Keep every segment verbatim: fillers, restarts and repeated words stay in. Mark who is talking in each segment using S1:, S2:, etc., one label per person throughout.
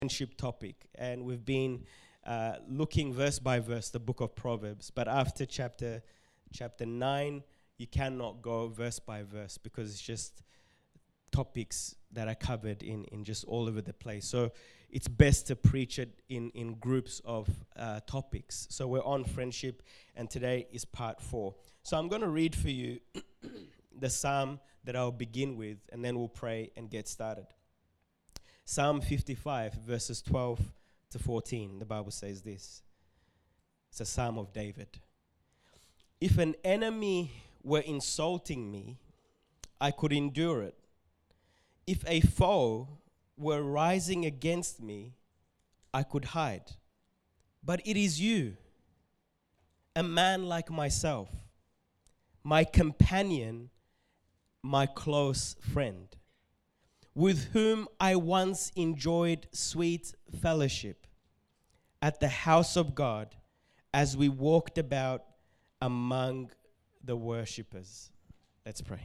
S1: friendship topic, and we've been uh, looking verse by verse the book of Proverbs. But after chapter chapter nine, you cannot go verse by verse because it's just topics that are covered in, in just all over the place. So it's best to preach it in, in groups of uh, topics. So we're on friendship, and today is part four. So I'm going to read for you the psalm that I'll begin with, and then we'll pray and get started. Psalm fifty-five, verses twelve to fourteen, the Bible says this. It's a psalm of David. If an enemy were insulting me, I could endure it. If a foe were rising against me, I could hide. But it is you, a man like myself, my companion, my close friend, with whom I once enjoyed sweet fellowship at the house of God as we walked about among the worshippers. Let's pray.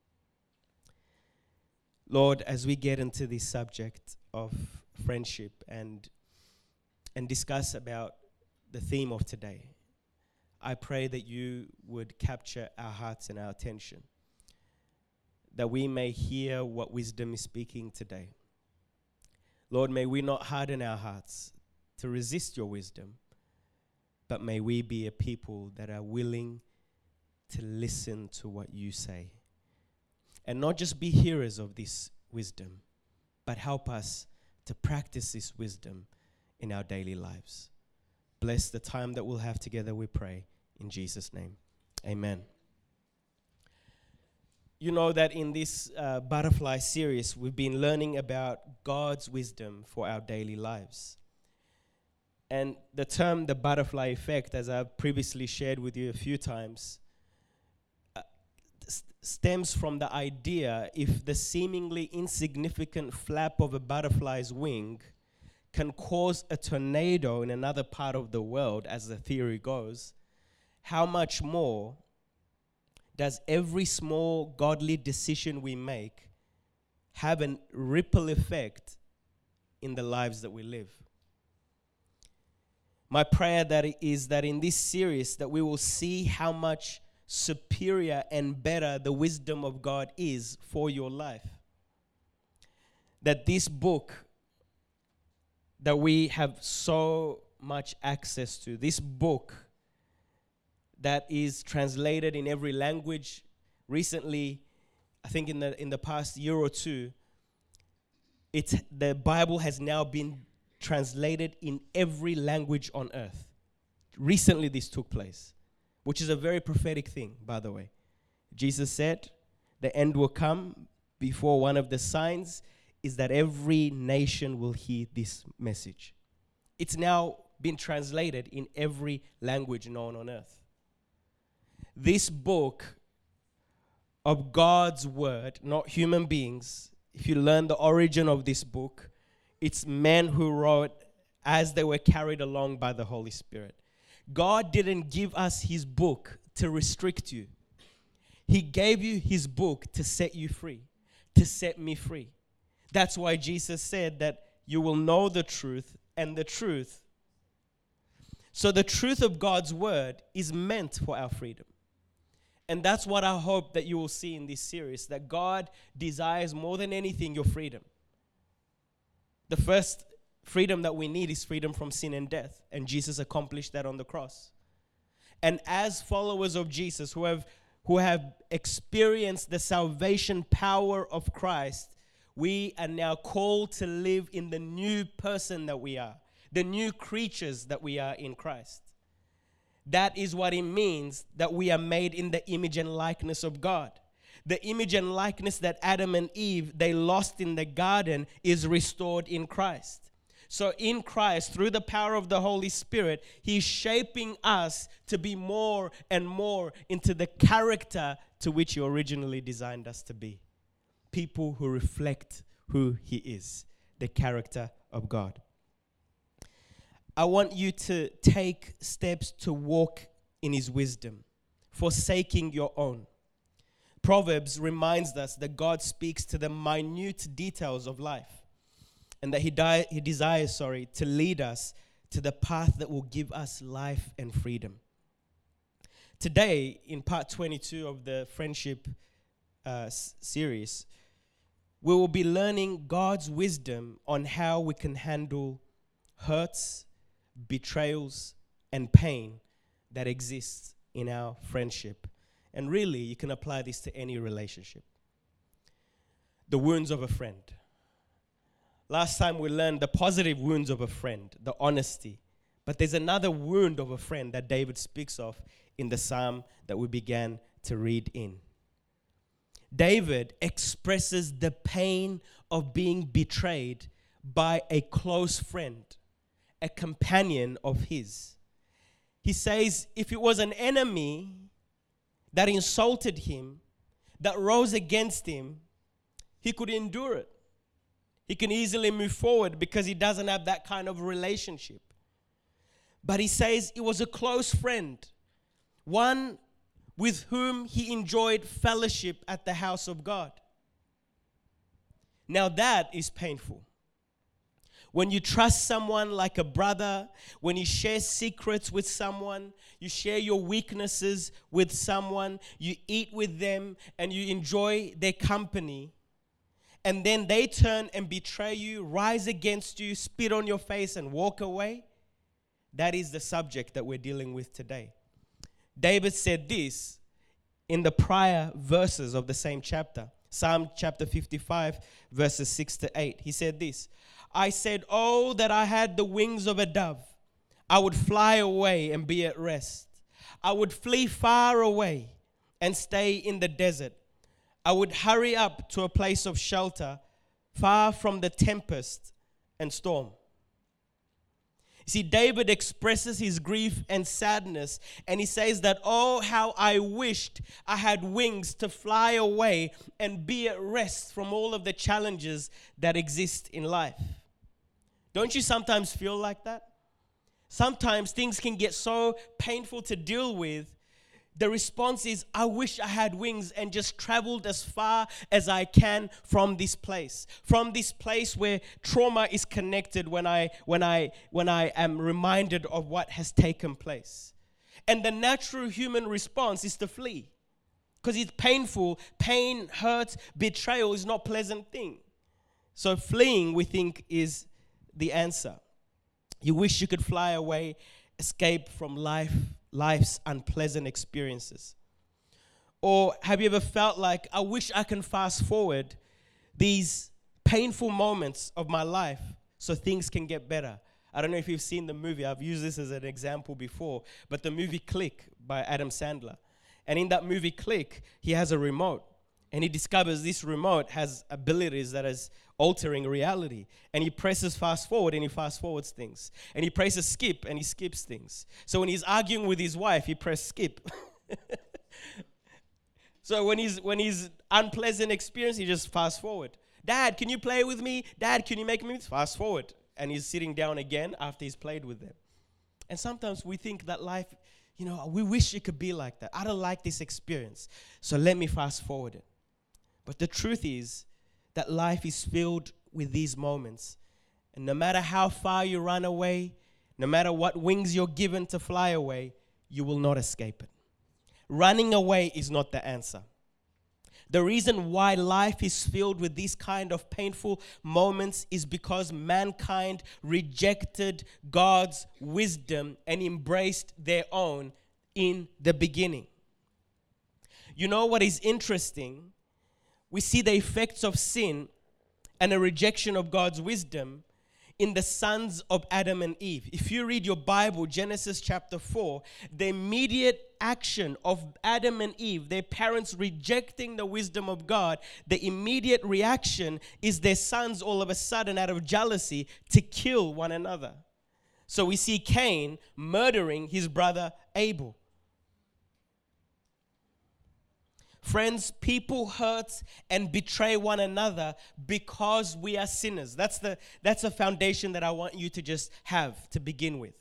S1: Lord, as we get into this subject of friendship and and discuss about the theme of today, I pray that you would capture our hearts and our attention, that we may hear what wisdom is speaking today. Lord, may we not harden our hearts to resist your wisdom, but may we be a people that are willing to listen to what you say. And not just be hearers of this wisdom, but help us to practice this wisdom in our daily lives. Bless the time that we'll have together, we pray, in Jesus' name. Amen. You know that in this uh, butterfly series, we've been learning about God's wisdom for our daily lives. And the term, the butterfly effect, as I've previously shared with you a few times, uh, st- stems from the idea if the seemingly insignificant flap of a butterfly's wing can cause a tornado in another part of the world, as the theory goes, how much more does every small godly decision we make have a ripple effect in the lives that we live? My prayer that is that in this series that we will see how much superior and better the wisdom of God is for your life. That this book that we have so much access to, this book that is translated in every language. Recently, I think in the in the past year or two, it's the Bible has now been translated in every language on earth. Recently this took place, which is a very prophetic thing, by the way. Jesus said the end will come before one of the signs is that every nation will hear this message. It's now been translated in every language known on earth. This book of God's word, not human beings, if you learn the origin of this book, it's men who wrote as they were carried along by the Holy Spirit. God didn't give us his book to restrict you. He gave you his book to set you free, to set me free. That's why Jesus said that you will know the truth and the truth. So the truth of God's word is meant for our freedom. And that's what I hope that you will see in this series, that God desires more than anything your freedom. The first freedom that we need is freedom from sin and death. And Jesus accomplished that on the cross. And as followers of Jesus who have, who have experienced the salvation power of Christ, we are now called to live in the new person that we are, the new creatures that we are in Christ. That is what it means that we are made in the image and likeness of God. The image and likeness that Adam and Eve, they lost in the garden, is restored in Christ. So in Christ, through the power of the Holy Spirit, he's shaping us to be more and more into the character to which he originally designed us to be. People who reflect who he is, the character of God. I want you to take steps to walk in his wisdom, forsaking your own. Proverbs reminds us that God speaks to the minute details of life. and that he, di- he desires, sorry, to lead us to the path that will give us life and freedom. Today, in part twenty-two of the Friendship uh, s- series, we will be learning God's wisdom on how we can handle hurts, betrayals, and pain that exists in our friendship. And really, you can apply this to any relationship. The wounds of a friend. Last time we learned the positive wounds of a friend, the honesty. But there's another wound of a friend that David speaks of in the psalm that we began to read in. David expresses the pain of being betrayed by a close friend, a companion of his. He says if it was an enemy that insulted him, that rose against him, he could endure it. He can easily move forward because he doesn't have that kind of relationship. But he says it was a close friend, one with whom he enjoyed fellowship at the house of God. Now that is painful. When you trust someone like a brother, when you share secrets with someone, you share your weaknesses with someone, you eat with them and you enjoy their company, and then they turn and betray you, rise against you, spit on your face and walk away, that is the subject that we're dealing with today. David said this in the prior verses of the same chapter. Psalm chapter fifty-five, verses six to eight. He said this, I said, oh, that I had the wings of a dove. I would fly away and be at rest. I would flee far away and stay in the desert. I would hurry up to a place of shelter, far from the tempest and storm. See, David expresses his grief and sadness, and he says that, oh, how I wished I had wings to fly away and be at rest from all of the challenges that exist in life. Don't you sometimes feel like that? Sometimes things can get so painful to deal with. The response is, I wish I had wings and just traveled as far as I can from this place. From this place where trauma is connected when I when I when I am reminded of what has taken place. And the natural human response is to flee. Because it's painful. Pain, hurt, betrayal is not a pleasant thing. So fleeing, we think, is the answer. You wish you could fly away, escape from life. Life's unpleasant experiences. Or have you ever felt like, I wish I can fast forward these painful moments of my life so things can get better? I don't know if you've seen the movie. I've used this as an example before, but the movie Click by Adam Sandler. And in that movie Click, he has a remote. And he discovers this remote has abilities that is altering reality. And he presses fast forward and he fast forwards things. And he presses skip and he skips things. So when he's arguing with his wife, he presses skip. So when he's when he's unpleasant experience, he just fast forward. Dad, can you play with me? Dad, can you make me fast forward? And he's sitting down again after he's played with them. And sometimes we think that life, you know, we wish it could be like that. I don't like this experience, so let me fast forward it. But the truth is that life is filled with these moments. And no matter how far you run away, no matter what wings you're given to fly away, you will not escape it. Running away is not the answer. The reason why life is filled with these kind of painful moments is because mankind rejected God's wisdom and embraced their own in the beginning. You know what is interesting? We see the effects of sin and a rejection of God's wisdom in the sons of Adam and Eve. If you read your Bible, Genesis chapter four, the immediate action of Adam and Eve, their parents rejecting the wisdom of God, the immediate reaction is their sons all of a sudden, out of jealousy, to kill one another. So we see Cain murdering his brother Abel. Friends, people hurt and betray one another because we are sinners. That's the that's a foundation that I want you to just have to begin with.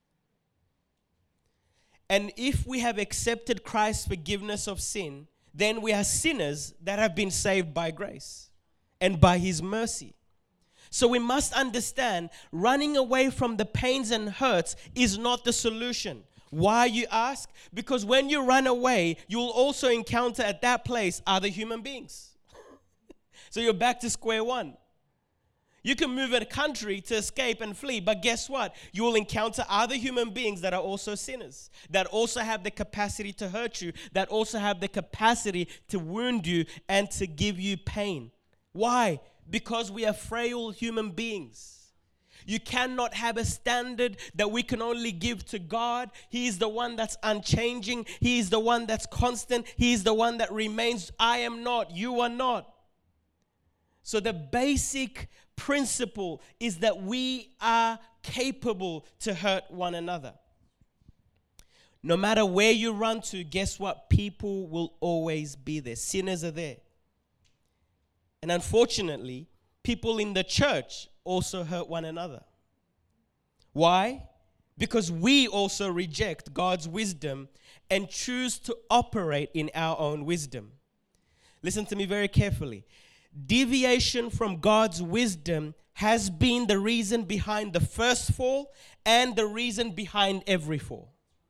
S1: And if we have accepted Christ's forgiveness of sin, then we are sinners that have been saved by grace and by His mercy. So we must understand running away from the pains and hurts is not the solution. Why, you ask? Because when you run away, you'll also encounter at that place other human beings. So you're back to square one. You can move a country to escape and flee, but guess what? You will encounter other human beings that are also sinners, that also have the capacity to hurt you, that also have the capacity to wound you and to give you pain. Why? Because we are frail human beings. You cannot have a standard that we can only give to God. He is the one that's unchanging. He is the one that's constant. He is the one that remains. I am not. You are not. So the basic principle is that we are capable to hurt one another. No matter where you run to, guess what? People will always be there. Sinners are there. And unfortunately, people in the church also hurt one another. Why? Because we also reject God's wisdom and choose to operate in our own wisdom. Listen to me very carefully. Deviation from God's wisdom has been the reason behind the first fall and the reason behind every fall.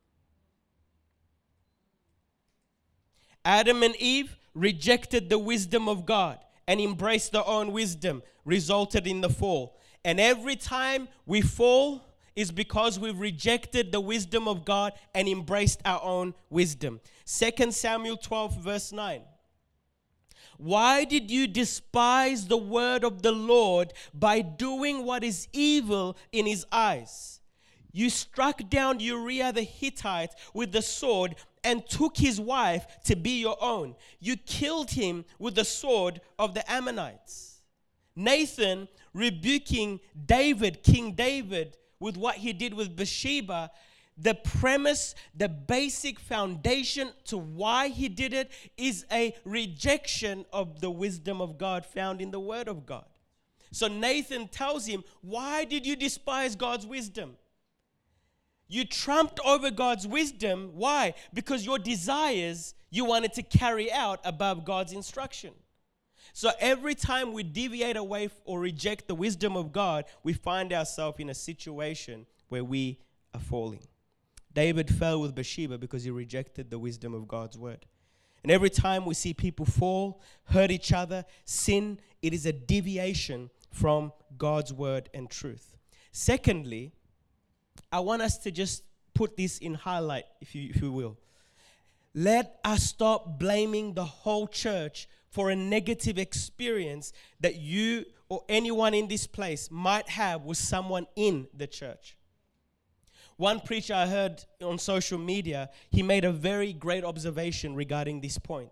S1: Adam and Eve rejected the wisdom of God and embraced their own wisdom, resulted in the fall. And every time we fall is because we've rejected the wisdom of God and embraced our own wisdom. Second Samuel twelve verse nine. Why did you despise the word of the Lord by doing what is evil in his eyes? You struck down Uriah the Hittite with the sword and took his wife to be your own. You killed him with the sword of the Ammonites. Nathan rebuking David, King David, with what he did with Bathsheba. The premise, the basic foundation to why he did it is a rejection of the wisdom of God found in the Word of God. So Nathan tells him, why did you despise God's wisdom? You trumped over God's wisdom. Why? Because your desires you wanted to carry out above God's instruction. So every time we deviate away or reject the wisdom of God, we find ourselves in a situation where we are falling. David fell with Bathsheba because he rejected the wisdom of God's word. And every time we see people fall, hurt each other, sin, it is a deviation from God's word and truth. Secondly, I want us to just put this in highlight, if you, if you will. Let us stop blaming the whole church for a negative experience that you or anyone in this place might have with someone in the church. One preacher I heard on social media, he made a very great observation regarding this point.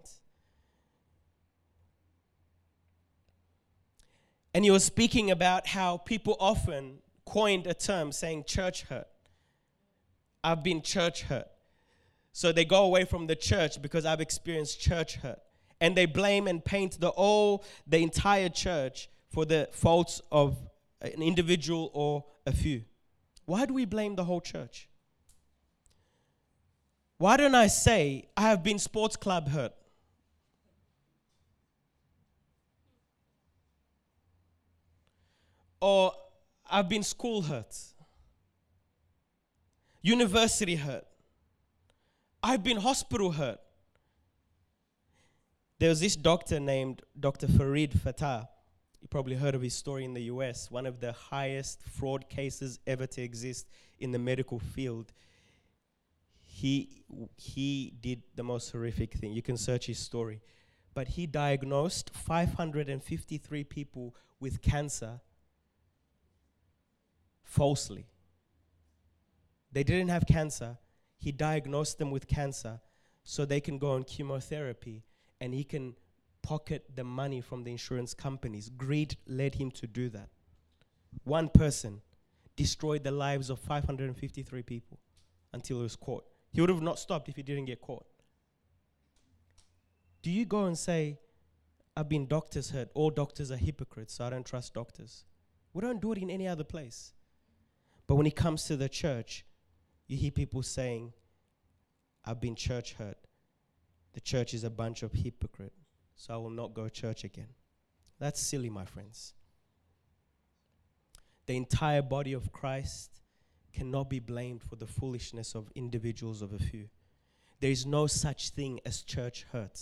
S1: And he was speaking about how people often coined a term saying church hurt. I've been church hurt. So they go away from the church because I've experienced church hurt. And they blame and paint the all, the entire church for the faults of an individual or a few. Why do we blame the whole church? Why don't I say, I have been sports club hurt? Or I've been school hurt. University hurt. I've been hospital hurt. There was this doctor named Doctor Farid Fatah. You probably heard of his story in the U S, one of the highest fraud cases ever to exist in the medical field. He, he did the most horrific thing. You can search his story. But he diagnosed five hundred fifty-three people with cancer falsely. They didn't have cancer. He diagnosed them with cancer so they can go on chemotherapy and he can pocket the money from the insurance companies. Greed led him to do that. One person destroyed the lives of five hundred fifty-three people until he was caught. He would have not stopped if he didn't get caught. Do you go and say, I've been doctors hurt, all doctors are hypocrites, so I don't trust doctors? We don't do it in any other place. But when it comes to the church, you hear people saying, I've been church hurt. The church is a bunch of hypocrites, so I will not go to church again. That's silly, my friends. The entire body of Christ cannot be blamed for the foolishness of individuals of a few. There is no such thing as church hurt.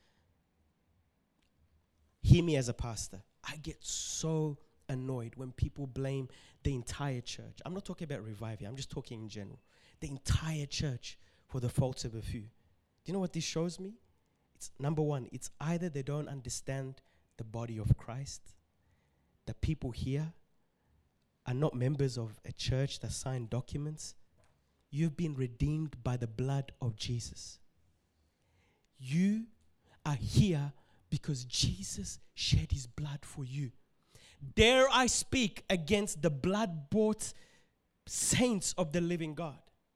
S1: Hear me as a pastor. I get so annoyed when people blame the entire church. I'm not talking about Revive here. I'm just talking in general. The entire church for the faults of a few. Do you know what this shows me? It's number one, it's either they don't understand the body of Christ, the people here are not members of a church that signed documents. You've been redeemed by the blood of Jesus. You are here because Jesus shed his blood for you. Dare I speak against the blood-bought saints of the living God?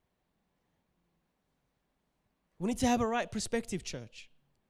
S1: We need to have a right perspective, church.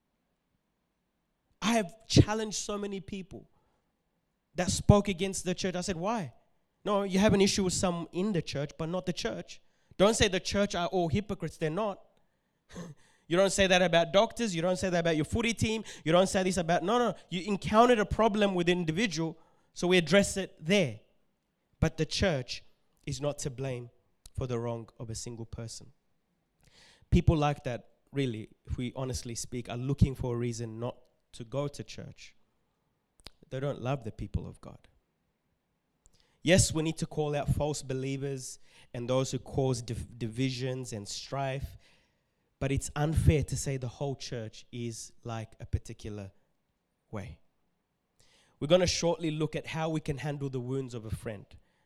S1: I have challenged so many people that spoke against the church. I said, why? No, you have an issue with some in the church, but not the church. Don't say the church are all hypocrites. They're not. You don't say that about doctors. You don't say that about your footy team. You don't say this about, no, no. You encountered a problem with an individual, so we address it there. But the church is not to blame for the wrong of a single person. People like that, really, if we honestly speak, are looking for a reason not to go to church. They don't love the people of God. Yes, we need to call out false believers and those who cause div- divisions and strife, but it's unfair to say the whole church is like a particular way. We're going to shortly look at how we can handle the wounds of a friend.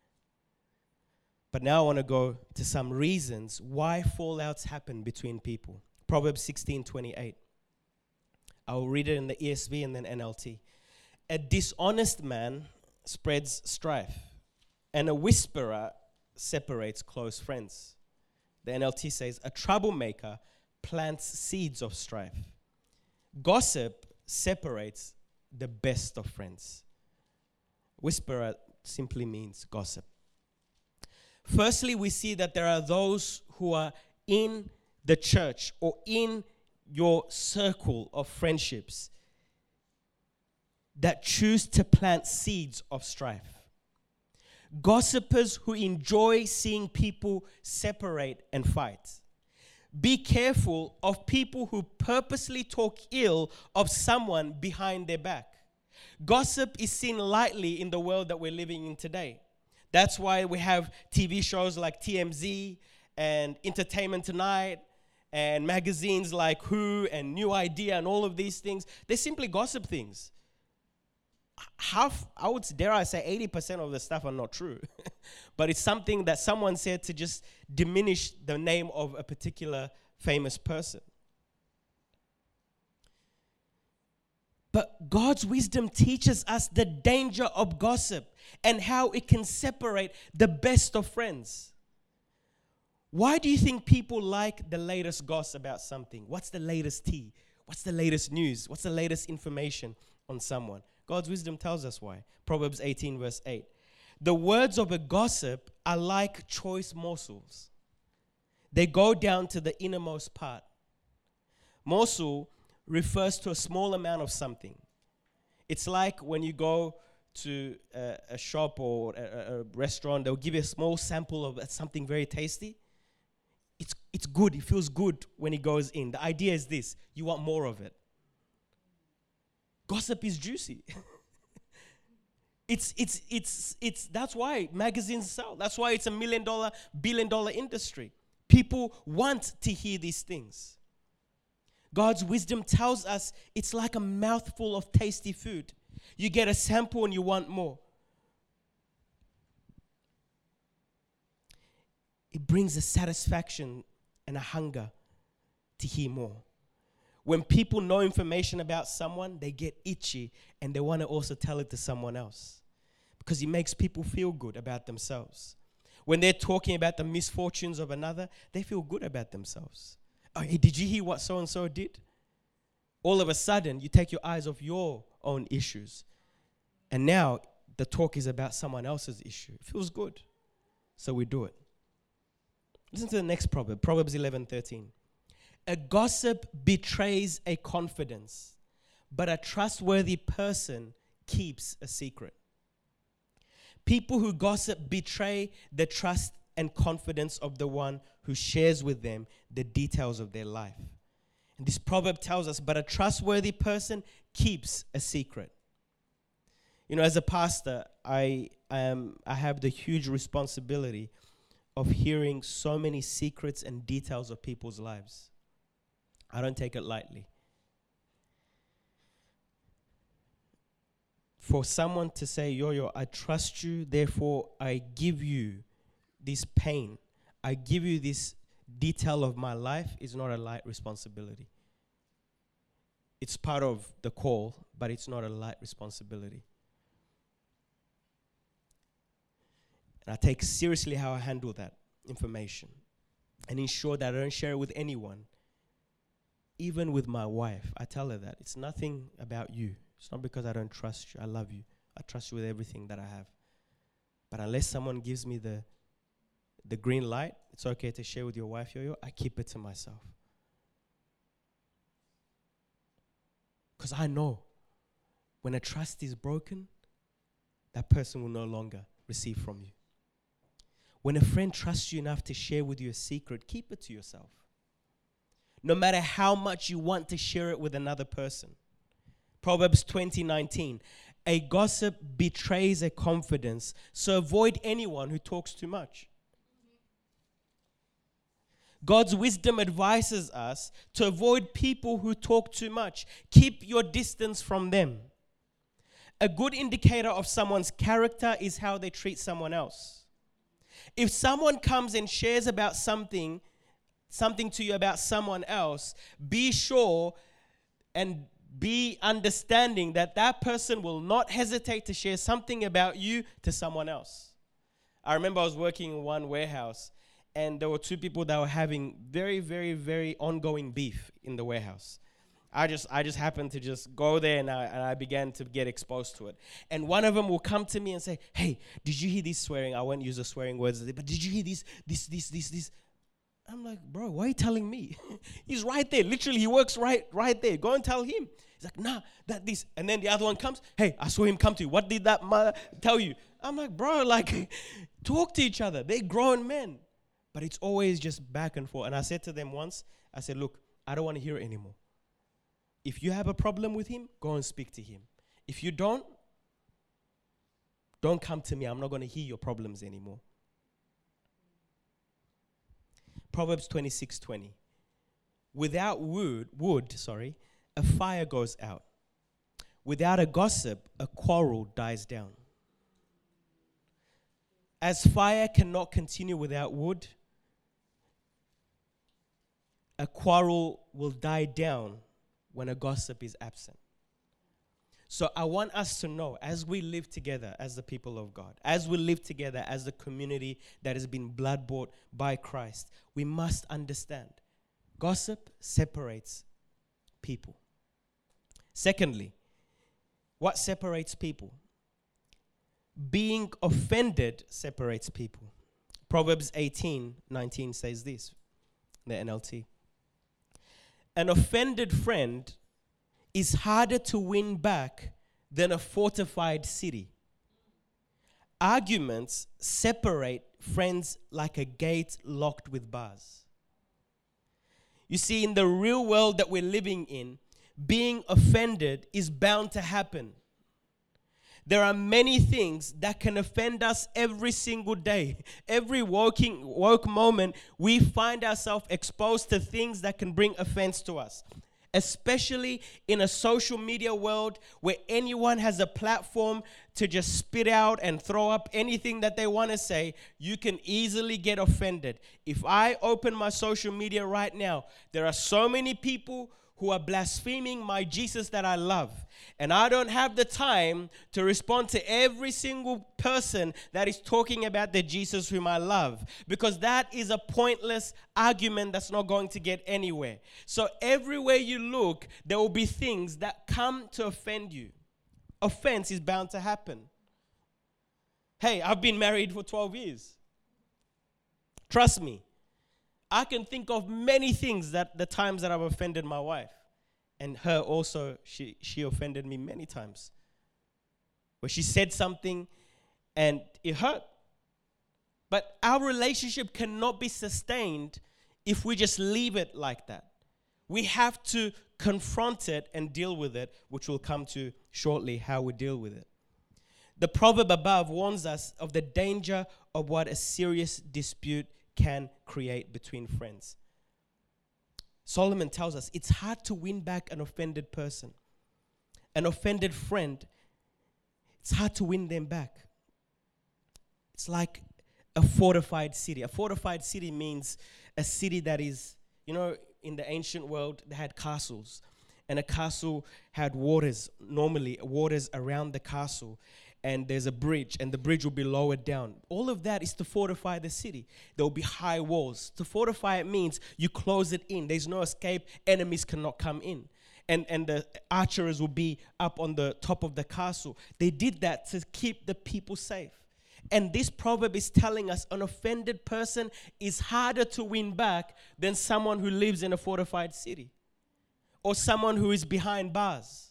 S1: But now I want to go to some reasons why fallouts happen between people. Proverbs sixteen twenty-eight. I'll read it in the E S V and then N L T. A dishonest man spreads strife, and a whisperer separates close friends. The N L T says, a troublemaker plants seeds of strife. Gossip separates the best of friends. Whisperer simply means gossip. Firstly, we see that there are those who are in the church or in your circle of friendships that choose to plant seeds of strife. Gossipers who enjoy seeing people separate and fight. Be careful of people who purposely talk ill of someone behind their back. Gossip is seen lightly in the world that we're living in today. That's why we have T V shows like T M Z and Entertainment Tonight and magazines like Who and New Idea and all of these things. They simply gossip things. Half, I would dare I say eighty percent of the stuff are not true. But it's something that someone said to just diminish the name of a particular famous person. But God's wisdom teaches us the danger of gossip and how it can separate the best of friends. Why do you think people like the latest gossip about something? What's the latest tea? What's the latest news? What's the latest information on someone? God's wisdom tells us why. Proverbs eighteen verse eight. The words of a gossip are like choice morsels. They go down to the innermost part. Morsel refers to a small amount of something. It's like when you go to a, a shop or a, a restaurant, they'll give you a small sample of something very tasty. It's, it's good. It feels good when it goes in. The idea is this. You want more of it. Gossip is juicy. it's, it's, it's, it's, that's why magazines sell. That's why it's a million dollar, billion dollar industry. People want to hear these things. God's wisdom tells us it's like a mouthful of tasty food. You get a sample and you want more. It brings a satisfaction and a hunger to hear more. When people know information about someone, they get itchy and they want to also tell it to someone else because it makes people feel good about themselves. When they're talking about the misfortunes of another, they feel good about themselves. Oh, hey, did you hear what so-and-so did? All of a sudden, you take your eyes off your own issues. And now the talk is about someone else's issue. It feels good. So we do it. Listen to the next proverb, Proverbs eleven thirteen. A gossip betrays a confidence, but a trustworthy person keeps a secret. People who gossip betray the trust and confidence of the one who shares with them the details of their life. And this proverb tells us, but a trustworthy person keeps a secret. You know, as a pastor, I am I have the huge responsibility of hearing so many secrets and details of people's lives. I don't take it lightly. For someone to say, Yo-Yo, I trust you, therefore I give you this pain, I give you this detail of my life, is not a light responsibility. It's part of the call, but it's not a light responsibility. And I take seriously how I handle that information and ensure that I don't share it with anyone. Even with my wife, I tell her that it's nothing about you. It's not because I don't trust you. I love you. I trust you with everything that I have. But unless someone gives me the the green light, it's okay to share with your wife, Yo-Yo, I keep it to myself. Because I know when a trust is broken, that person will no longer receive from you. When a friend trusts you enough to share with you a secret, keep it to yourself. No matter how much you want to share it with another person. Proverbs twenty nineteen, a gossip betrays a confidence, so avoid anyone who talks too much. God's wisdom advises us to avoid people who talk too much. Keep your distance from them. A good indicator of someone's character is how they treat someone else. If someone comes and shares about something, something to you about someone else, be sure and be understanding that that person will not hesitate to share something about you to someone else. I remember I was working in one warehouse, and there were two people that were having very, very, very ongoing beef in the warehouse. I just I just happened to just go there, and I, and I began to get exposed to it. And one of them will come to me and say, hey, did you hear this swearing? I won't use the swearing words, but did you hear this, this, this, this, this? I'm like, bro, why are you telling me? He's right there. Literally, he works right, right there. Go and tell him. He's like, nah, that this. And then the other one comes, hey, I saw him come to you. What did that mother tell you? I'm like, bro, like, talk to each other. They're grown men. But it's always just back and forth. And I said to them once, I said, look, I don't want to hear it anymore. If you have a problem with him, go and speak to him. If you don't, don't come to me. I'm not going to hear your problems anymore. Proverbs twenty-six twenty. Without wood, wood, sorry, a fire goes out. Without a gossip, a quarrel dies down. As fire cannot continue without wood, a quarrel will die down when a gossip is absent. So I want us to know, as we live together as the people of God, as we live together as the community that has been blood-bought by Christ, we must understand gossip separates people. Secondly, what separates people? Being offended separates people. Proverbs eighteen nineteen says this, the N L T. An offended friend is harder to win back than a fortified city. Arguments separate friends like a gate locked with bars. You see, in the real world that we're living in, being offended is bound to happen. There are many things that can offend us every single day. Every woking, woke moment, we find ourselves exposed to things that can bring offense to us. Especially in a social media world where anyone has a platform to just spit out and throw up anything that they want to say, you can easily get offended. If I open my social media right now, there are so many people who are blaspheming my Jesus that I love. And I don't have the time to respond to every single person that is talking about the Jesus whom I love, because that is a pointless argument that's not going to get anywhere. So everywhere you look, there will be things that come to offend you. Offense is bound to happen. Hey, I've been married for twelve years. Trust me. I can think of many things that the times that I've offended my wife. And her also, she, she offended me many times. Where she said something And it hurt. But our relationship cannot be sustained if we just leave it like that. We have to confront it and deal with it, which we'll come to shortly, how we deal with it. The proverb above warns us of the danger of what a serious dispute can create between friends. Solomon tells us it's hard to win back an offended person. An offended friend, it's hard to win them back. It's like a fortified city. A fortified city means a city that is, you know, in the ancient world, they had castles. And a castle had waters, normally waters around the castle. And there's a bridge, and the bridge will be lowered down. All of that is to fortify the city. There will be high walls. To fortify it means you close it in. There's no escape. Enemies cannot come in. And, and the archers will be up on the top of the castle. They did that to keep the people safe. And this proverb is telling us an offended person is harder to win back than someone who lives in a fortified city or someone who is behind bars.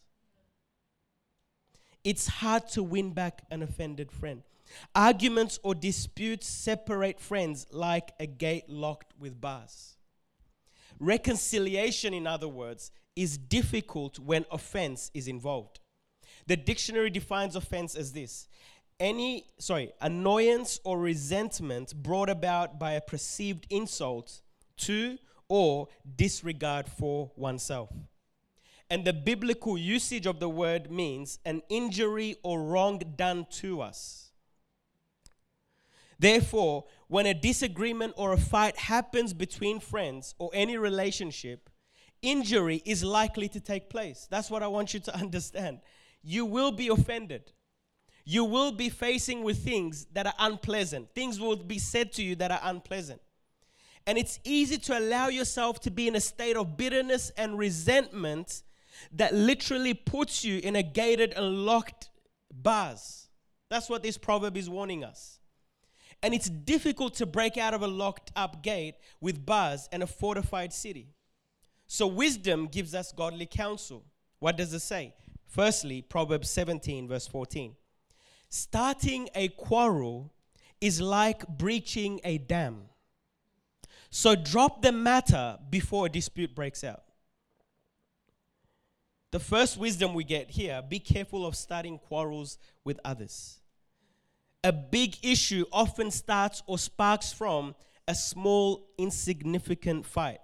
S1: It's hard to win back an offended friend. Arguments or disputes separate friends like a gate locked with bars. Reconciliation, in other words, is difficult when offense is involved. The dictionary defines offense as this: any, sorry, annoyance or resentment brought about by a perceived insult to or disregard for oneself. And the biblical usage of the word means an injury or wrong done to us. Therefore, when a disagreement or a fight happens between friends or any relationship, injury is likely to take place. That's what I want you to understand. You will be offended. You will be facing with things that are unpleasant. Things will be said to you that are unpleasant. And it's easy to allow yourself to be in a state of bitterness and resentment that literally puts you in a gated and locked bars. That's what this proverb is warning us. And it's difficult to break out of a locked up gate with bars and a fortified city. So wisdom gives us godly counsel. What does it say? Firstly, Proverbs seventeen verse fourteen. Starting a quarrel is like breaching a dam. So drop the matter before a dispute breaks out. The first wisdom we get here: be careful of starting quarrels with others. A big issue often starts or sparks from a small, insignificant fight.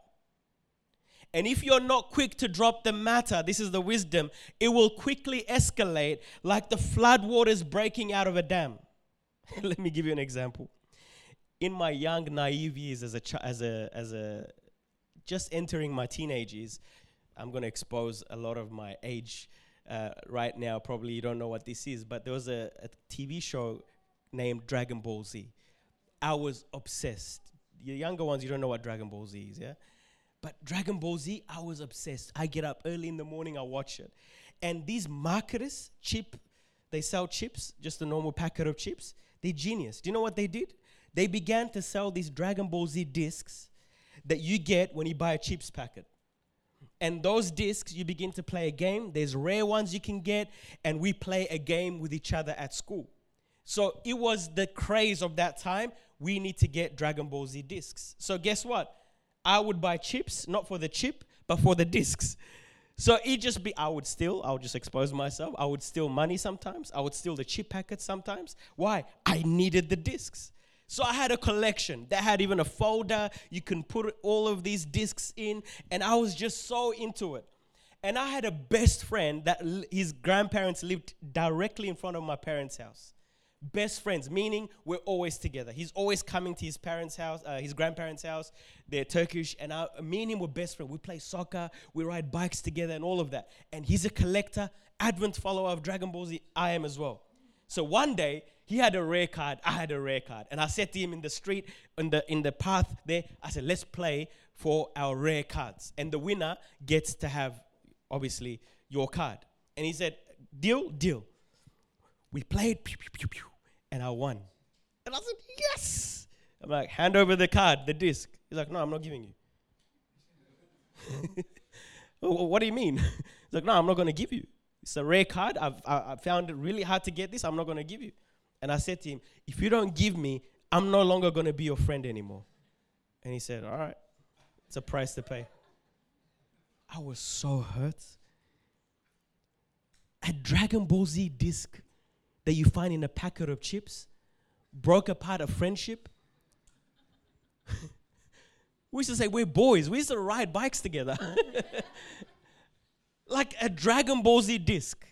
S1: And if you're not quick to drop the matter, this is the wisdom, it will quickly escalate like the flood waters breaking out of a dam. Let me give you an example. In my young, naive years as a, ch- as a, as a, just entering my teenage years, I'm going to expose a lot of my age uh, right now. Probably you don't know what this is, but there was a, a T V show named Dragon Ball Z. I was obsessed. Your younger ones, you don't know what Dragon Ball Z is, yeah? But Dragon Ball Z, I was obsessed. I get up early in the morning, I watch it. And these marketers, chip, they sell chips, just a normal packet of chips. They're genius. Do you know what they did? They began to sell these Dragon Ball Z discs that you get when you buy a chips packet. And those discs, you begin to play a game. There's rare ones you can get, and we play a game with each other at school. So it was the craze of that time. We need to get Dragon Ball Z discs. So guess what? I would buy chips, not for the chip, but for the discs. So it just be, I would steal, I would just expose myself. I would steal money sometimes. I would steal the chip packets sometimes. Why? I needed the discs. So I had a collection that had even a folder. You can put all of these discs in. And I was just so into it. And I had a best friend that l- his grandparents lived directly in front of my parents' house. Best friends, meaning we're always together. He's always coming to his parents' house, uh, his grandparents' house. They're Turkish. And I, me and him were best friends. We play soccer. We ride bikes together and all of that. And he's a collector, advent follower of Dragon Ball Z. I am as well. So one day, he had a rare card, I had a rare card. And I said to him in the street, in the in the path there, I said, let's play for our rare cards. And the winner gets to have, obviously, your card. And he said, deal, deal. We played, pew, pew, pew, pew, and I won. And I said, yes. I'm like, hand over the card, the disc. He's like, no, I'm not giving you. Well, what do you mean? He's like, no, I'm not going to give you. It's a rare card. I've, I, I found it really hard to get this. I'm not going to give you. And I said to him, if you don't give me, I'm no longer going to be your friend anymore. And he said, all right, it's a price to pay. I was so hurt. A Dragon Ball Z disc that you find in a packet of chips broke apart a friendship. We used to say we're boys. We used to ride bikes together. Like a Dragon Ball Z disc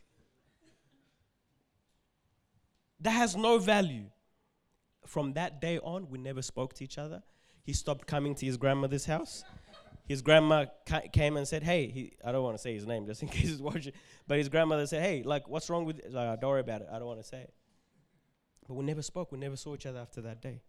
S1: that has no value. From that day on, we never spoke to each other. He stopped coming to his grandmother's house. His grandma ca- came and said, hey, he, I don't want to say his name just in case he's watching, but his grandmother said, hey, like, what's wrong with, like, don't worry about it. I don't want to say it. But we never spoke. We never saw each other after that day.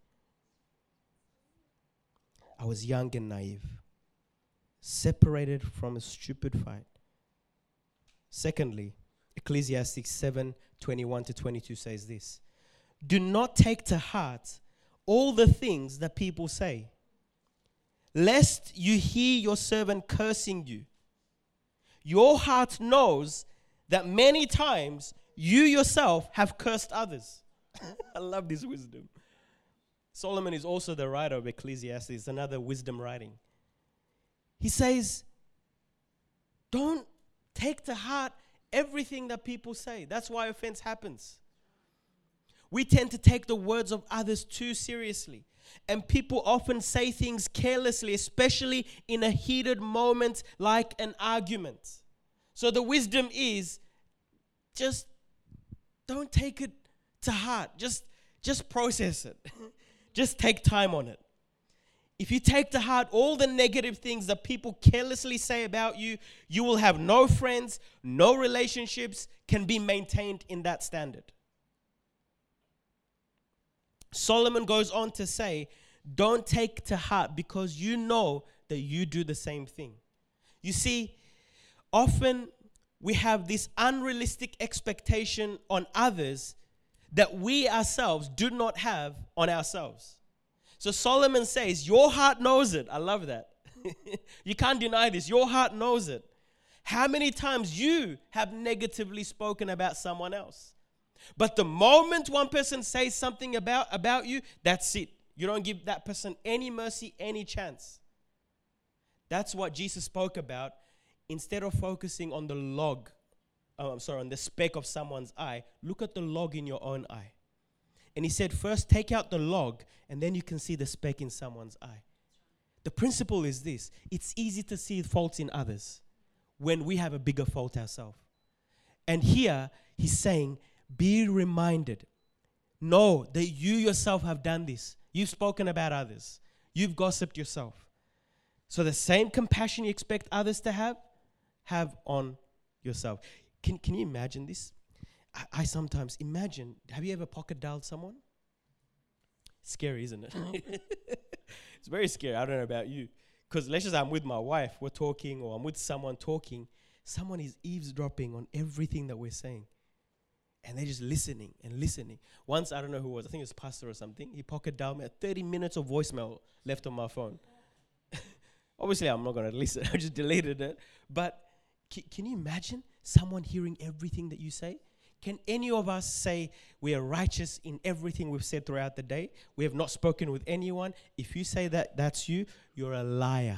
S1: I was young and naive, separated from a stupid fight. Secondly, Ecclesiastes seven twenty-one to twenty-two says this: do not take to heart all the things that people say, lest you hear your servant cursing you. Your heart knows that many times you yourself have cursed others. I love this wisdom. Solomon is also the writer of Ecclesiastes, another wisdom writing. He says, don't take to heart everything that people say. That's why offense happens. We tend to take the words of others too seriously. And people often say things carelessly, especially in a heated moment like an argument. So the wisdom is just don't take it to heart. Just, just process it. Just take time on it. If you take to heart all the negative things that people carelessly say about you, you will have no friends, no relationships can be maintained in that standard. Solomon goes on to say, don't take to heart because you know that you do the same thing. You see, often we have this unrealistic expectation on others that we ourselves do not have on ourselves. So Solomon says, your heart knows it. I love that. You can't deny this. Your heart knows it. How many times you have negatively spoken about someone else? But the moment one person says something about, about you, that's it. You don't give that person any mercy, any chance. That's what Jesus spoke about. Instead of focusing on the log, oh, I'm sorry, on the speck of someone's eye, look at the log in your own eye. And he said, first take out the log, and then you can see the speck in someone's eye. The principle is this: it's easy to see faults in others when we have a bigger fault ourselves. And here he's saying, be reminded, know that you yourself have done this. You've spoken about others. You've gossiped yourself. So the same compassion you expect others to have, have on yourself. Can, can you imagine this? I, I sometimes imagine, have you ever pocket dialed someone? Scary, isn't it? It's very scary. I don't know about you. Because let's just say I'm with my wife, we're talking, or I'm with someone talking. Someone is eavesdropping on everything that we're saying. And they're just listening and listening. Once, I don't know who it was, I think it was pastor or something, he pocket dialed me, thirty minutes of voicemail left on my phone. Obviously, I'm not going to listen. I just deleted it. But c- can you imagine someone hearing everything that you say? Can any of us say we are righteous in everything we've said throughout the day? We have not spoken with anyone. If you say that that's you, you're a liar.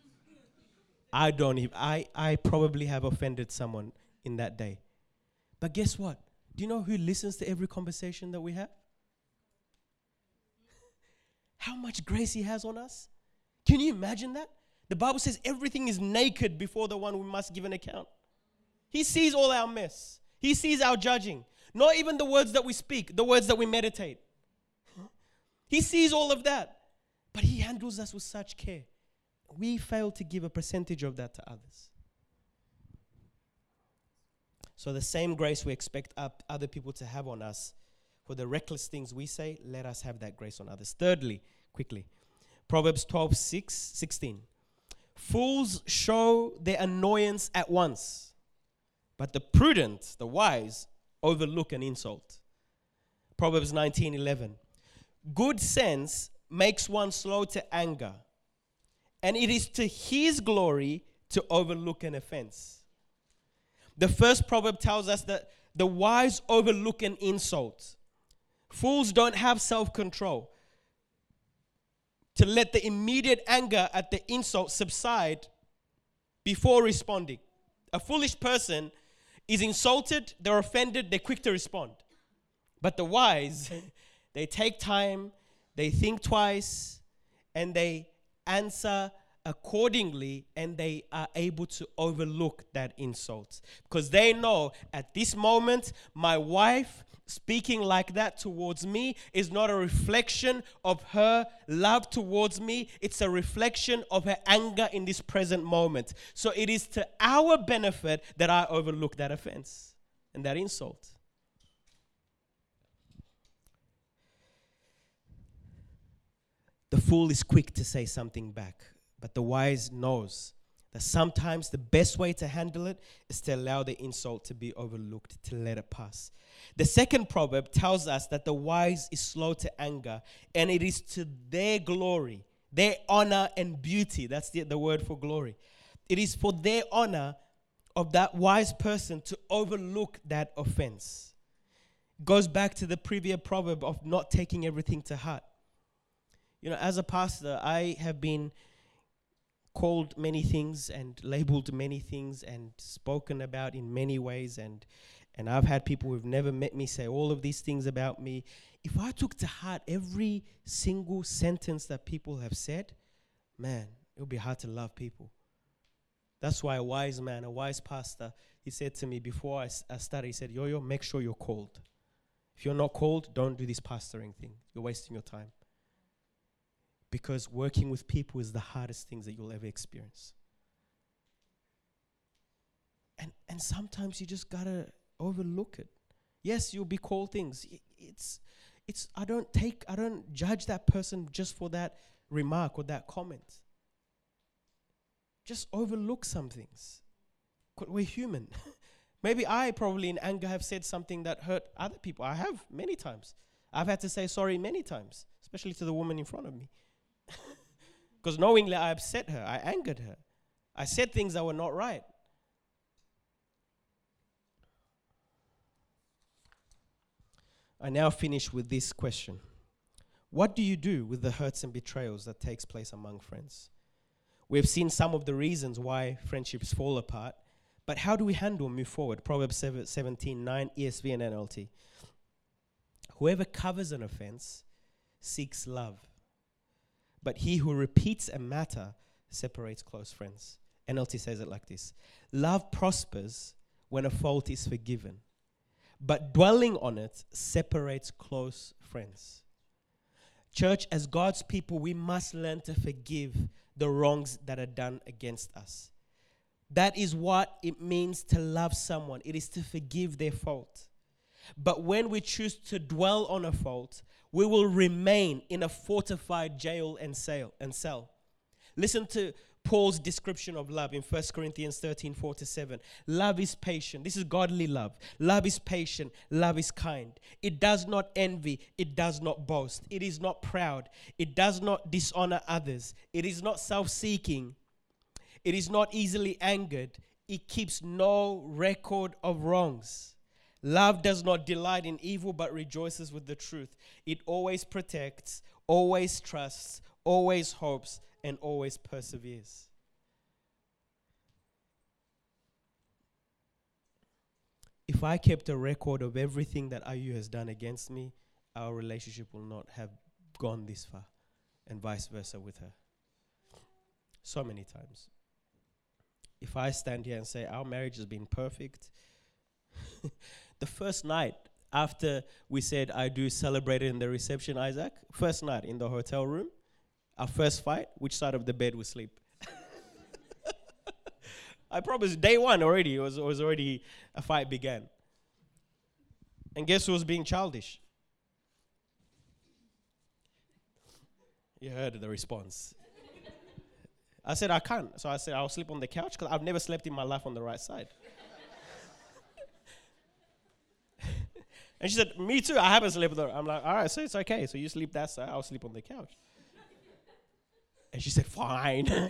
S1: I don't even, I, I probably have offended someone in that day. But guess what? Do you know who listens to every conversation that we have? How much grace he has on us? Can you imagine that? The Bible says everything is naked before the one we must give an account. He sees all our mess. He sees our judging. Not even the words that we speak, the words that we meditate. He sees all of that. But he handles us with such care. We fail to give a percentage of that to others. So the same grace we expect up other people to have on us for the reckless things we say, let us have that grace on others. Thirdly, quickly, Proverbs twelve, six, sixteen. Fools show their annoyance at once, but the prudent, the wise, overlook an insult. Proverbs nineteen, eleven. Good sense makes one slow to anger, and it is to his glory to overlook an offense. The first proverb tells us that the wise overlook an insult, Fools don't have self-control to let the immediate anger at the insult subside before responding. A foolish person is insulted, they're offended, they're quick to respond. But the wise, they take time, they think twice, and they answer accordingly, and they are able to overlook that insult. Because they know at this moment, my wife speaking like that towards me is not a reflection of her love towards me. It's a reflection of her anger in this present moment. So it is to our benefit that I overlook that offense and that insult. The fool is quick to say something back, but the wise knows that sometimes the best way to handle it is to allow the insult to be overlooked, to let it pass. The second proverb tells us that the wise is slow to anger, and it is to their glory, their honor and beauty. That's the, the word for glory. It is for their honor of that wise person to overlook that offense. It goes back to the previous proverb of not taking everything to heart. You know, as a pastor, I have been called many things and labeled many things and spoken about in many ways, and and I've had people who've never met me say all of these things about me. If I took to heart every single sentence that people have said, man, it would be hard to love people. That's why a wise man, a wise pastor, he said to me before I, I started, he said, Yo-Yo, make sure you're called. If you're not called, don't do this pastoring thing. You're wasting your time. Because working with people is the hardest things that you'll ever experience. And and sometimes you just gotta overlook it. Yes, you'll be called things. It's it's I don't take I don't judge that person just for that remark or that comment. Just overlook some things. We're human. Maybe I probably in anger have said something that hurt other people. I have many times. I've had to say sorry many times, especially to the woman in front of me. Because knowingly I upset her, I angered her. I said things that were not right. I now finish with this question. What do you do with the hurts and betrayals that takes place among friends? We've seen some of the reasons why friendships fall apart, but how do we handle and move forward? Proverbs seventeen nine, E S V and N L T. Whoever covers an offense seeks love, but he who repeats a matter separates close friends. N L T says it like this. Love prospers when a fault is forgiven, but dwelling on it separates close friends. Church, as God's people, we must learn to forgive the wrongs that are done against us. That is what it means to love someone. It is to forgive their fault. But when we choose to dwell on a fault, we will remain in a fortified jail and cell. And cell. Listen to Paul's description of love in First Corinthians thirteen, four to seven. Love is patient. This is godly love. Love is patient. Love is kind. It does not envy. It does not boast. It is not proud. It does not dishonor others. It is not self-seeking. It is not easily angered. It keeps no record of wrongs. Love does not delight in evil, but rejoices with the truth. It always protects, always trusts, always hopes, and always perseveres. If I kept a record of everything that I U has done against me, our relationship will not have gone this far, and vice versa with her. So many times. If I stand here and say our marriage has been perfect, the first night after we said I do celebrate it in the reception, Isaac, first night in the hotel room, our first fight, which side of the bed we sleep? I promise, day one already, it was, it was already, a fight began. And guess who was being childish? You heard the response. I said, I can't. So I said, I'll sleep on the couch because I've never slept in my life on the right side. And she said, me too, I haven't slept on the. I'm like, all right, so it's okay. So you sleep that side, I'll sleep on the couch. And she said, fine.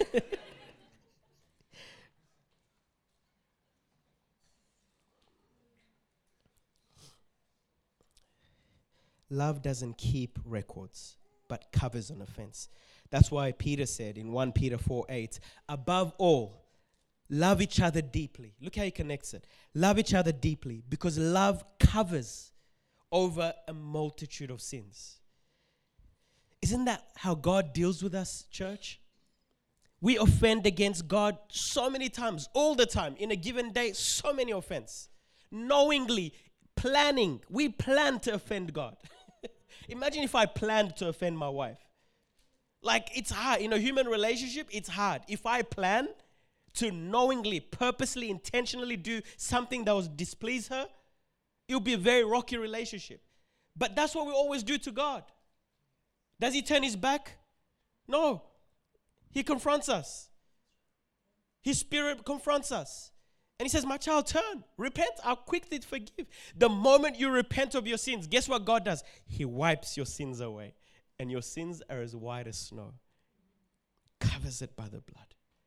S1: Love doesn't keep records, but covers an offense. That's why Peter said in First Peter four eight, above all, love each other deeply. Look how he connects it. Love each other deeply, because love covers over a multitude of sins. Isn't that how God deals with us, church? We offend against God so many times, all the time, in a given day, so many offenses. Knowingly, planning, we plan to offend God. Imagine if I planned to offend my wife. Like, it's hard. In a human relationship, it's hard. If I plan to knowingly, purposely, intentionally do something that will displease her, it will be a very rocky relationship. But that's what we always do to God. Does he turn his back? No. He confronts us. His spirit confronts us. And he says, my child, turn, repent, I'll quickly forgive. The moment you repent of your sins, guess what God does? He wipes your sins away. And your sins are as white as snow. Covers it by the blood.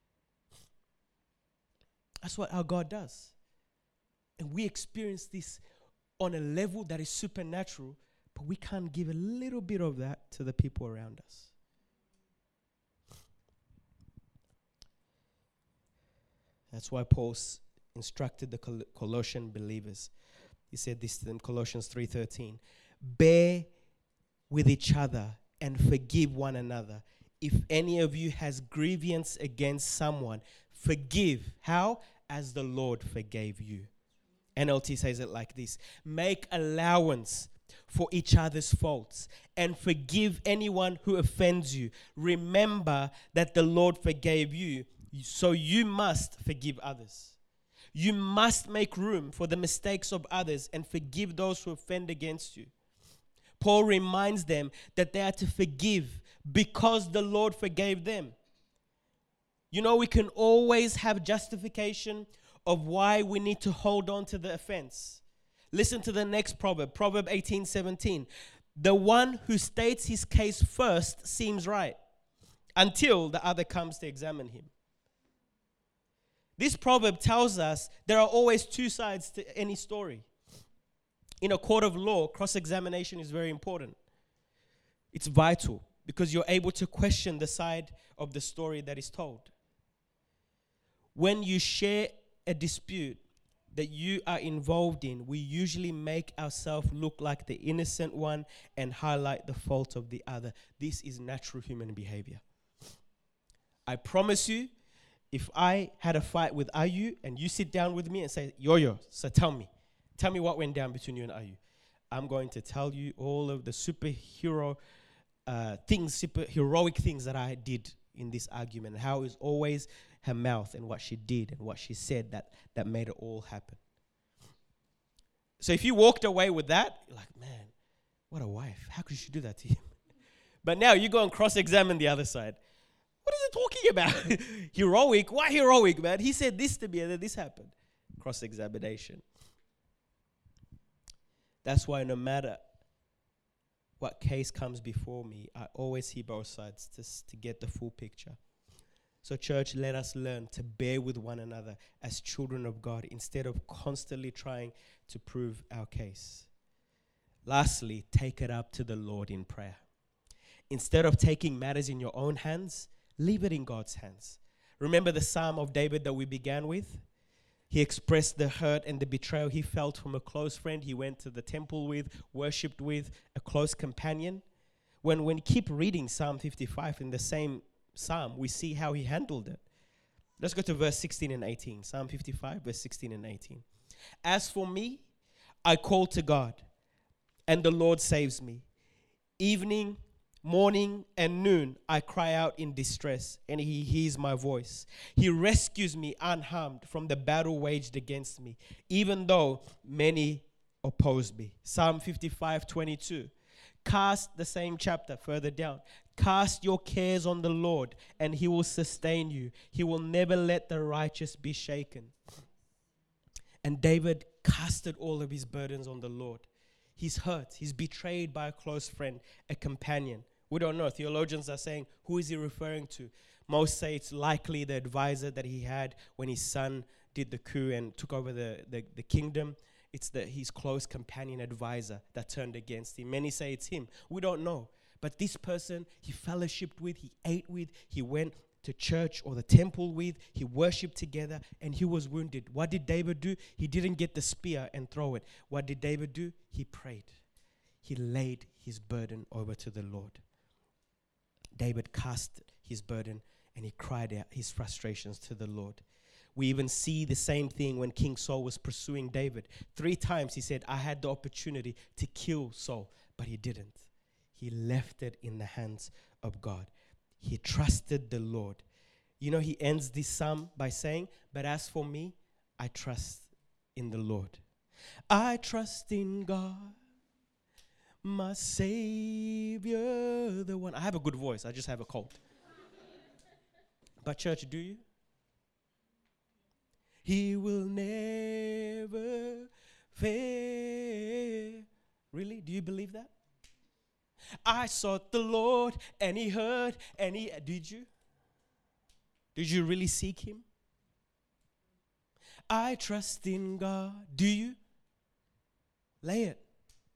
S1: That's what our God does. And we experience this on a level that is supernatural, but we can't give a little bit of that to the people around us. That's why Paul instructed the Col- Colossian believers. He said this in Colossians three thirteen. Bear with each other and forgive one another. If any of you has grievance against someone, forgive. How? As the Lord forgave you. N L T says it like this. Make allowance for each other's faults and forgive anyone who offends you. Remember that the Lord forgave you, so you must forgive others. You must make room for the mistakes of others and forgive those who offend against you. Paul reminds them that they are to forgive because the Lord forgave them. You know, we can always have justification of why we need to hold on to the offense. Listen to the next proverb, Proverb eighteen seventeen. The one who states his case first seems right until the other comes to examine him. This proverb tells us there are always two sides to any story. In a court of law, cross-examination is very important. It's vital because you're able to question the side of the story that is told. When you share a dispute that you are involved in, we usually make ourselves look like the innocent one and highlight the fault of the other. This is natural human behavior. I promise you, if I had a fight with Ayu and you sit down with me and say, Yo-Yo, so tell me, tell me what went down between you and Ayu. I'm going to tell you all of the superhero uh, things, super heroic things that I did in this argument, how it's always her mouth and what she did and what she said that, that made it all happen. So if you walked away with that, you're like, man, what a wife. How could she do that to him? But now you go and cross-examine the other side. What is he talking about? Heroic? Why heroic, man? He said this to me and then this happened. Cross-examination. That's why no matter what case comes before me, I always hear both sides to, to get the full picture. So church, let us learn to bear with one another as children of God instead of constantly trying to prove our case. Lastly, take it up to the Lord in prayer. Instead of taking matters in your own hands, leave it in God's hands. Remember the Psalm of David that we began with? He expressed the hurt and the betrayal he felt from a close friend he went to the temple with, worshipped with, a close companion. When, when you keep reading Psalm fifty-five in the same Psalm, we see how he handled it. Let's go to verse sixteen and eighteen. Psalm fifty-five, verse sixteen and eighteen. As for me, I call to God, and the Lord saves me. Evening, morning, and noon, I cry out in distress, and he hears my voice. He rescues me unharmed from the battle waged against me, even though many oppose me. Psalm fifty-five, twenty-two. Cast, the same chapter further down. Cast your cares on the Lord, and he will sustain you. He will never let the righteous be shaken. And David casted all of his burdens on the Lord. He's hurt. He's betrayed by a close friend, a companion. We don't know. Theologians are saying, who is he referring to? Most say it's likely the advisor that he had when his son did the coup and took over the, the, the kingdom it's the, his close companion advisor that turned against him. Many say it's him. We don't know. But this person he fellowshipped with, he ate with, he went to church or the temple with, he worshipped together, and he was wounded. What did David do? He didn't get the spear and throw it. What did David do? He prayed. He laid his burden over to the Lord. David cast his burden and he cried out his frustrations to the Lord. We even see the same thing when King Saul was pursuing David. Three times he said, I had the opportunity to kill Saul, but he didn't. He left it in the hands of God. He trusted the Lord. You know, he ends this psalm by saying, but as for me, I trust in the Lord. I trust in God, my Savior, the one. I have a good voice. I just have a cold. But church, do you? He will never fail. Really? Do you believe that? I sought the Lord and he heard and he... Did you? Did you really seek him? I trust in God. Do you? Lay it.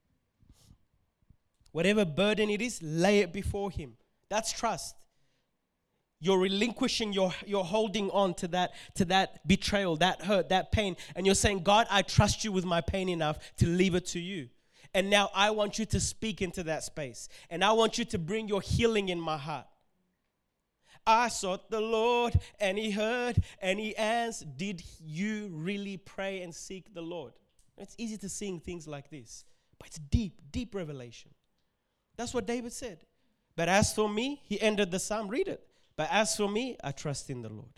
S1: Whatever burden it is, lay it before him. That's trust. You're relinquishing, you're, you're holding on to that, to that betrayal, that hurt, that pain. And you're saying, God, I trust you with my pain enough to leave it to you. And now I want you to speak into that space. And I want you to bring your healing in my heart. I sought the Lord and he heard and he answered. Did you really pray and seek the Lord? It's easy to sing things like this, but it's deep, deep revelation. That's what David said. But as for me, he ended the psalm, read it. But as for me, I trust in the Lord.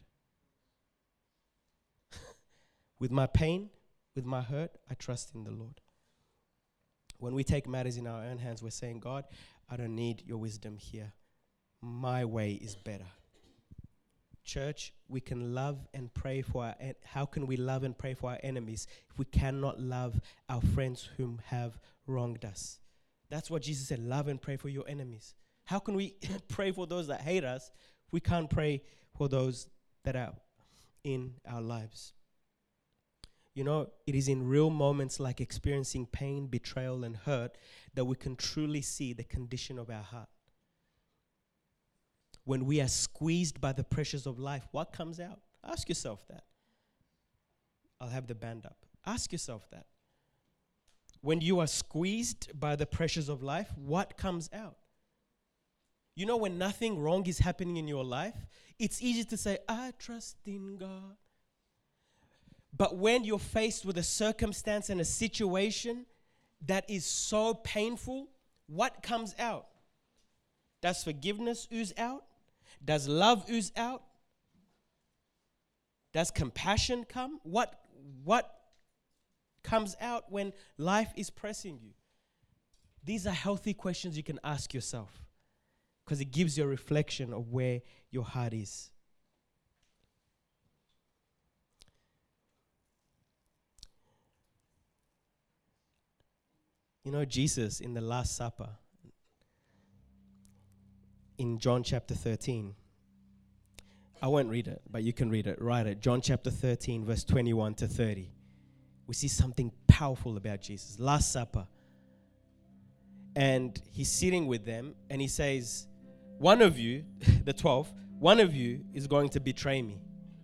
S1: With my pain, with my hurt, I trust in the Lord. When we take matters in our own hands, we're saying, God, I don't need your wisdom here. My way is better. Church, we can love and pray for our, en- how can we love and pray for our enemies if we cannot love our friends whom have wronged us? That's what Jesus said, love and pray for your enemies. How can we pray for those that hate us if we can't pray for those that are in our lives? You know, it is in real moments like experiencing pain, betrayal, and hurt that we can truly see the condition of our heart. When we are squeezed by the pressures of life, what comes out? Ask yourself that. I'll have the band up. Ask yourself that. When you are squeezed by the pressures of life, what comes out? You know, when nothing wrong is happening in your life, it's easy to say, I trust in God. But when you're faced with a circumstance and a situation that is so painful, what comes out? Does forgiveness ooze out? Does love ooze out? Does compassion come? What, what comes out when life is pressing you? These are healthy questions you can ask yourself because it gives you a reflection of where your heart is. You know, Jesus in the Last Supper, in John chapter thirteen, I won't read it, but you can read it. Write it. John chapter thirteen, verse twenty-one to thirty. We see something powerful about Jesus. Last Supper. And he's sitting with them and he says, one of you, the twelve, one of you is going to betray me.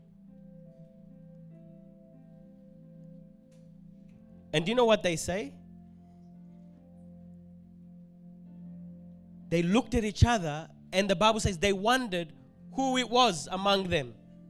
S1: And do you know what they say? They looked at each other and the Bible says they wondered who it was among them.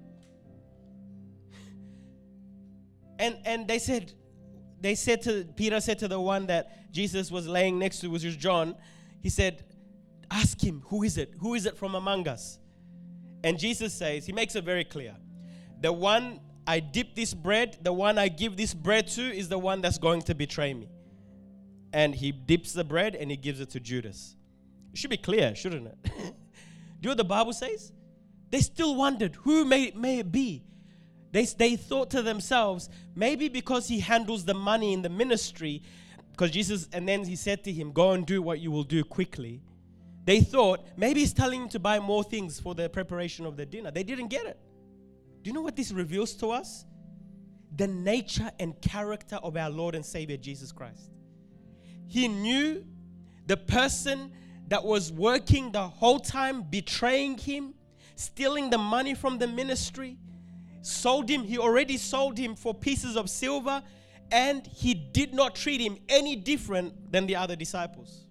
S1: And and they said, they said to, Peter said to the one that Jesus was laying next to, which was John, he said, ask him, who is it? Who is it from among us? And Jesus says, he makes it very clear. The one I dip this bread, the one I give this bread to is the one that's going to betray me. And he dips the bread and he gives it to Judas. It should be clear, shouldn't it? Do you know what the Bible says? They still wondered, who may, may it be? They, they thought to themselves, maybe because he handles the money in the ministry, because Jesus, and then he said to him, go and do what you will do quickly. They thought, maybe he's telling him to buy more things for the preparation of the dinner. They didn't get it. Do you know what this reveals to us? the nature and character of our Lord and Savior Jesus Christ. He knew the person that was working the whole time, betraying him, stealing the money from the ministry, sold him. He already sold him for pieces of silver, and he did not treat him any different than the other disciples.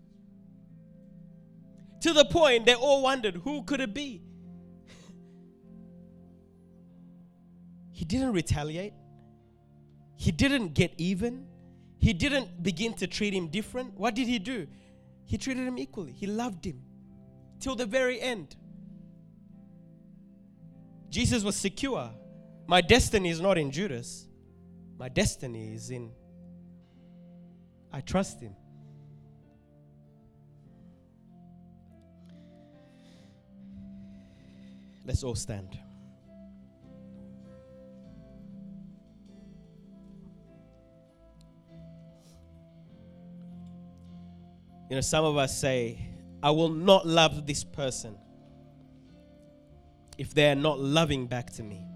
S1: To the point they all wondered, who could it be? He didn't retaliate. He didn't get even. He didn't begin to treat him different. What did he do? He treated him equally. He loved him till the very end. Jesus was secure. My destiny is not in Judas. My destiny is in, I trust him. Let's all stand. You know, some of us say, I will not love this person if they are not loving back to me.